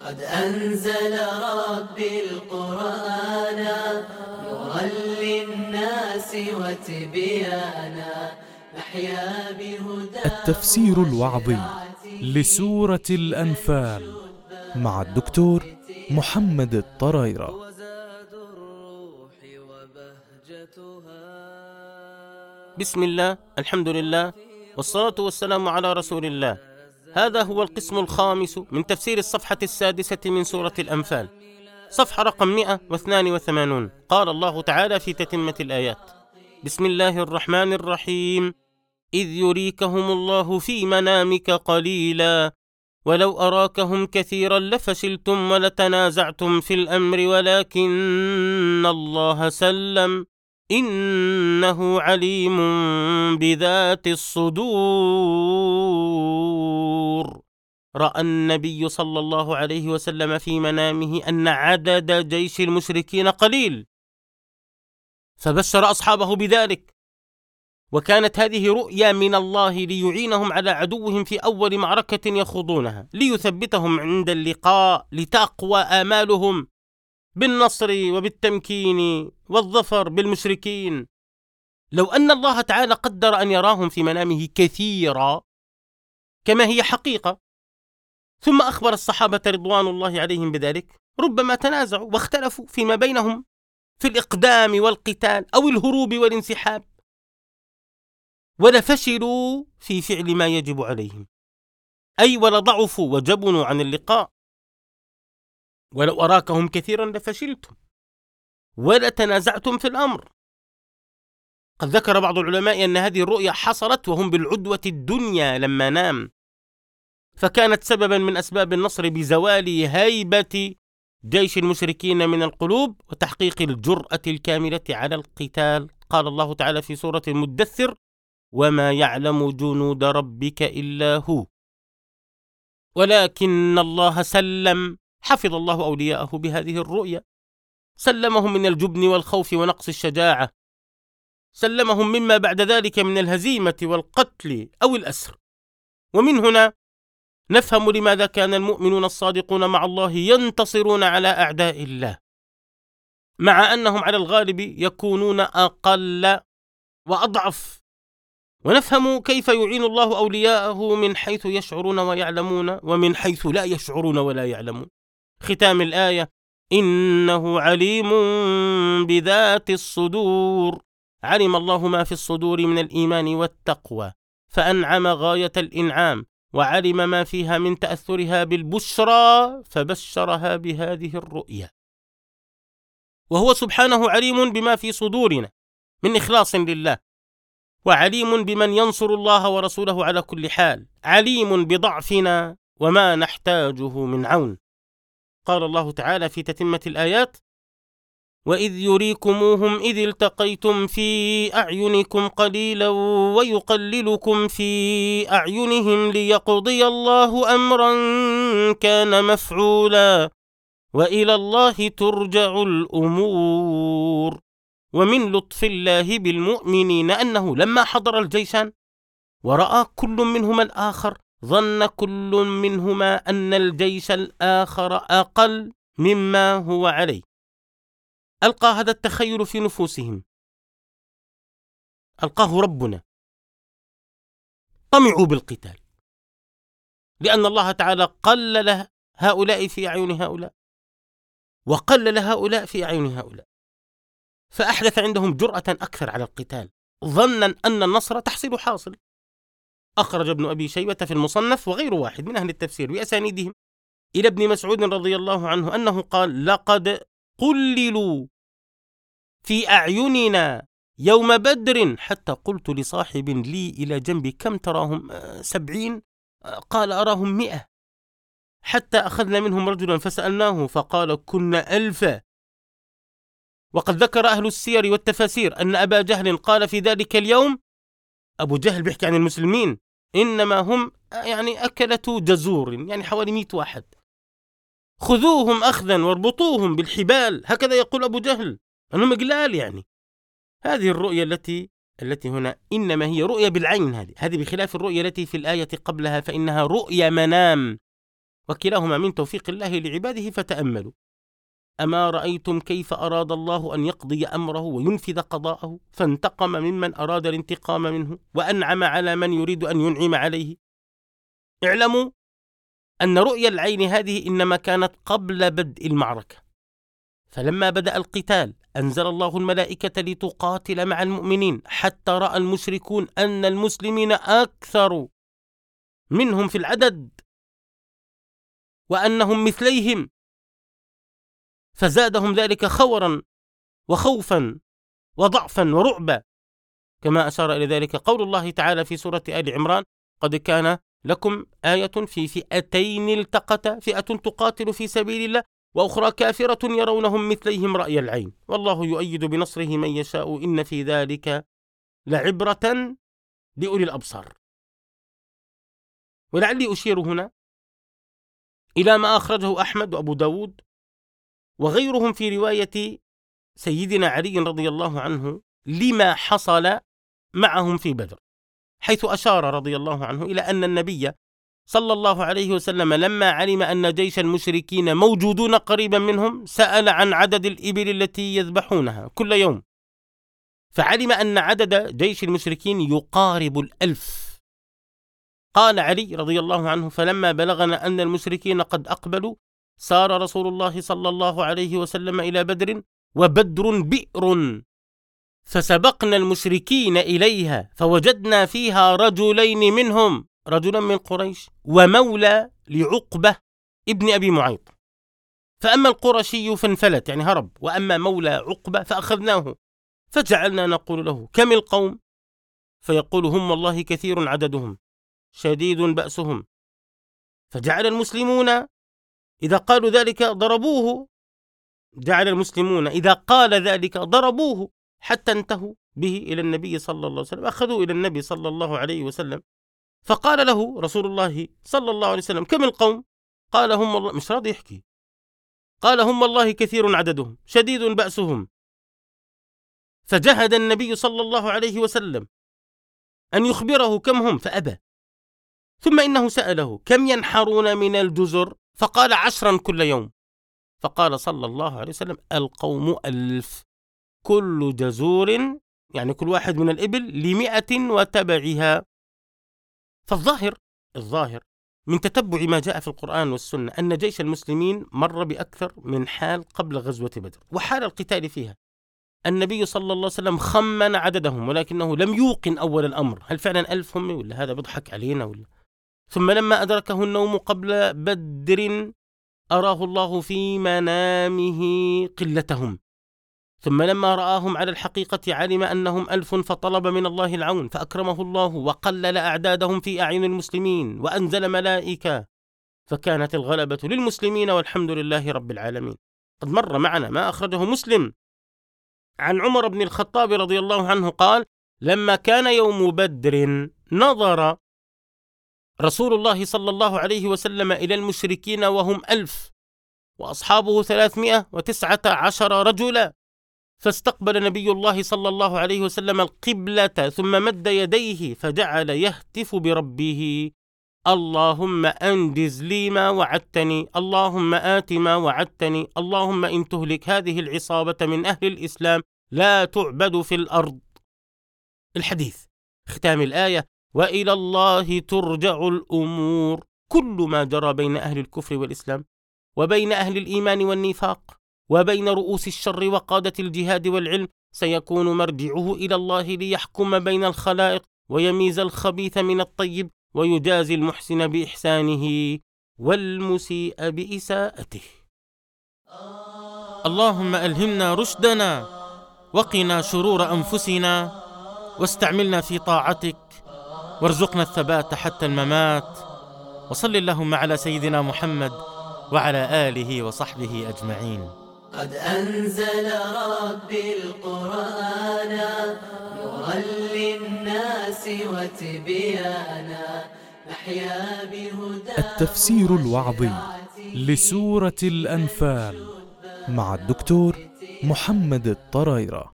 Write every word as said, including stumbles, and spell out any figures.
قد أنزل ربي القرآن نورا للناس وتبيانا نحيا بهداه. التفسير الوعظي لسورة الأنفال مع الدكتور محمد الطرايرة. بسم الله، الحمد لله، والصلاة والسلام على رسول الله. هذا هو القسم الخامس من تفسير الصفحة السادسة من سورة الأنفال، صفحة رقم مئة واثنان وثمانون. قال الله تعالى في تتمة الآيات: بسم الله الرحمن الرحيم. إذ يريكهم الله في منامك قليلا ولو أراكهم كثيرا لفشلتم ولتنازعتم في الأمر ولكن الله سلم إنه عليم بذات الصدور. رأى النبي صلى الله عليه وسلم في منامه أن عدد جيش المشركين قليل، فبشر أصحابه بذلك، وكانت هذه رؤيا من الله ليعينهم على عدوهم في أول معركة يخوضونها، ليثبتهم عند اللقاء، لتقوى آمالهم بالنصر وبالتمكين والظفر بالمشركين. لو أن الله تعالى قدر أن يراهم في منامه كثيرا كما هي حقيقة، ثم أخبر الصحابة رضوان الله عليهم بذلك، ربما تنازعوا واختلفوا فيما بينهم في الإقدام والقتال أو الهروب والانسحاب، ولفشلوا في فعل ما يجب عليهم، أي ولضعفوا وجبنوا عن اللقاء. ولو أراكهم كثيرا لفشلتم ولتنازعتم في الأمر. قد ذكر بعض العلماء أن هذه الرؤيا حصلت وهم بالعدوة الدنيا لما نام، فكانت سببا من أسباب النصر بزوال هيبة جيش المشركين من القلوب وتحقيق الجرأة الكاملة على القتال. قال الله تعالى في سورة المدثر: وما يعلم جنود ربك إلا هو. ولكن الله سلم، حفظ الله أولياءه بهذه الرؤيا، سلمهم من الجبن والخوف ونقص الشجاعة، سلمهم مما بعد ذلك من الهزيمة والقتل أو الأسر. ومن هنا نفهم لماذا كان المؤمنون الصادقون مع الله ينتصرون على أعداء الله، مع أنهم على الغالب يكونون أقل وأضعف. ونفهم كيف يعين الله أولياءه من حيث يشعرون ويعلمون ومن حيث لا يشعرون ولا يعلمون. ختام الآية: إنه عليم بذات الصدور. علم الله ما في الصدور من الإيمان والتقوى، فأنعم غاية الإنعام، وعلم ما فيها من تأثرها بالبشرى، فبشرها بهذه الرؤيا. وهو سبحانه عليم بما في صدورنا من إخلاص لله، وعليم بمن ينصر الله ورسوله على كل حال، عليم بضعفنا وما نحتاجه من عون. قال الله تعالى في تتمة الآيات: وإذ يريكموهم إذ التقيتم في أعينكم قليلا ويقللكم في أعينهم ليقضي الله أمرا كان مفعولا وإلى الله ترجع الأمور. ومن لطف الله بالمؤمنين أنه لما حضر الجيشان ورأى كل منهما الآخر ظن كل منهما أن الجيش الآخر أقل مما هو عليه. ألقى هذا التخيل في نفوسهم، ألقاه ربنا، طمعوا بالقتال، لأن الله تعالى قلل هؤلاء في أعين هؤلاء وقلل هؤلاء في أعين هؤلاء، فأحدث عندهم جرأة أكثر على القتال، ظنا أن النصر تحصيل حاصل. أخرج ابن أبي شيبة في المصنف وغير واحد من أهل التفسير بأسانيدهم إلى ابن مسعود رضي الله عنه أنه قال: لقد قللوا في أعيننا يوم بدر حتى قلت لصاحب لي إلى جنبي: كم تراهم؟ سبعين؟ قال: أراهم مئة. حتى أخذنا منهم رجلا فسألناه فقال: كنا ألفا. وقد ذكر أهل السير والتفاسير أن أبا جهل قال في ذلك اليوم، أبو جهل بيحكي عن المسلمين، إنما هم يعني أكلة جزور، يعني حوالي مئة واحد، خذوهم أخذا واربطوهم بالحبال، هكذا يقول أبو جهل، أنهم قلال. يعني هذه الرؤية التي التي هنا إنما هي رؤية بالعين، هذه هذه بخلاف الرؤية التي في الآية قبلها، فإنها رؤية منام وكلاهما من توفيق الله لعباده. فتأملوا: أما رأيتم كيف أراد الله أن يقضي أمره وينفذ قضاءه، فانتقم ممن أراد الانتقام منه، وأنعم على من يريد أن ينعم عليه. اعلموا أن رؤيا العين هذه إنما كانت قبل بدء المعركة، فلما بدأ القتال أنزل الله الملائكة لتقاتل مع المؤمنين، حتى رأى المشركون أن المسلمين أكثر منهم في العدد وأنهم مثليهم، فزادهم ذلك خورا وخوفا وضعفا ورعبا، كما أشار إلى ذلك قول الله تعالى في سورة آل عمران: قد كان لكم آية في فئتين التقتا، فئة تقاتل في سبيل الله وأخرى كافرة يرونهم مثليهم رأي العين والله يؤيد بنصره من يشاء إن في ذلك لعبرة لأولي الأبصار. ولعلي أشير هنا إلى ما أخرجه أحمد وأبو داود وغيرهم في رواية سيدنا علي رضي الله عنه لما حصل معهم في بدر، حيث أشار رضي الله عنه إلى أن النبي صلى الله عليه وسلم لما علم أن جيش المشركين موجودون قريبا منهم سأل عن عدد الإبل التي يذبحونها كل يوم، فعلم أن عدد جيش المشركين يقارب الألف. قال علي رضي الله عنه: فلما بلغنا أن المشركين قد أقبلوا سار رسول الله صلى الله عليه وسلم إلى بدر، وبدر بئر، فسبقنا المشركين إليها فوجدنا فيها رجلين منهم، رجلا من قريش ومولى لعقبة ابن أبي معيط، فأما القرشي فانفلت يعني هرب، وأما مولى عقبة فأخذناه، فجعلنا نقول له: كم القوم؟ فيقول: هم والله كثير عددهم شديد بأسهم. فجعل المسلمون إذا قالوا ذلك ضربوه، جعل المسلمون إذا قال ذلك ضربوه، حتى انتهوا به إلى النبي صلى الله عليه وسلم، أخذوا إلى النبي صلى الله عليه وسلم، فقال له رسول الله صلى الله عليه وسلم: كم القوم؟ قال: هم والله، مش راضي يحكي، قال: هم والله كثير عددهم شديد بأسهم. فجهد النبي صلى الله عليه وسلم أن يخبره كم هم، فأبى. ثم إنه سأله: كم ينحرون من الجزر؟ فقال: عشرا كل يوم. فقال صلى الله عليه وسلم: القوم ألف، كل جزور يعني كل واحد من الإبل لمئة وتبعها. فالظاهر الظاهر من تتبع ما جاء في القرآن والسنة أن جيش المسلمين مر بأكثر من حال قبل غزوة بدر، وحال القتال فيها النبي صلى الله عليه وسلم خمن عددهم، ولكنه لم يوقن أول الأمر هل فعلا ألف هم ولا هذا بيضحك علينا ولا. ثم لما أدركه النوم قبل بدر أراه الله في منامه قلتهم، ثم لما رآهم على الحقيقة علم أنهم ألف، فطلب من الله العون فأكرمه الله وقلل أعدادهم في أعين المسلمين وأنزل ملائكة، فكانت الغلبة للمسلمين والحمد لله رب العالمين. قد مر معنا ما أخرجه مسلم عن عمر بن الخطاب رضي الله عنه قال: لما كان يوم بدر نظر رسول الله صلى الله عليه وسلم إلى المشركين وهم ألف وأصحابه ثلاثمائة وتسعة عشر رجلا، فاستقبل نبي الله صلى الله عليه وسلم القبلة ثم مد يديه فجعل يهتف بربه: اللهم أنجز لي ما وعدتني، اللهم آت ما وعدتني، اللهم إن تهلك هذه العصابة من أهل الإسلام لا تعبد في الأرض. الحديث ختام الآية: وإلى الله ترجع الأمور. كل ما جرى بين أهل الكفر والإسلام وبين أهل الإيمان والنفاق وبين رؤوس الشر وقادة الجهاد والعلم سيكون مرجعه إلى الله ليحكم بين الخلائق ويميز الخبيث من الطيب ويجازي المحسن بإحسانه والمسيء بإساءته. اللهم ألهمنا رشدنا وقنا شرور أنفسنا واستعملنا في طاعتك وارزقنا الثبات حتى الممات. وصل اللهم على سيدنا محمد وعلى آله وصحبه أجمعين. قد أنزل ربي القرآن نورا للناس وتبيانا نحيا بهداه. التفسير الوعظي لسورة الأنفال مع الدكتور محمد الطرايرة.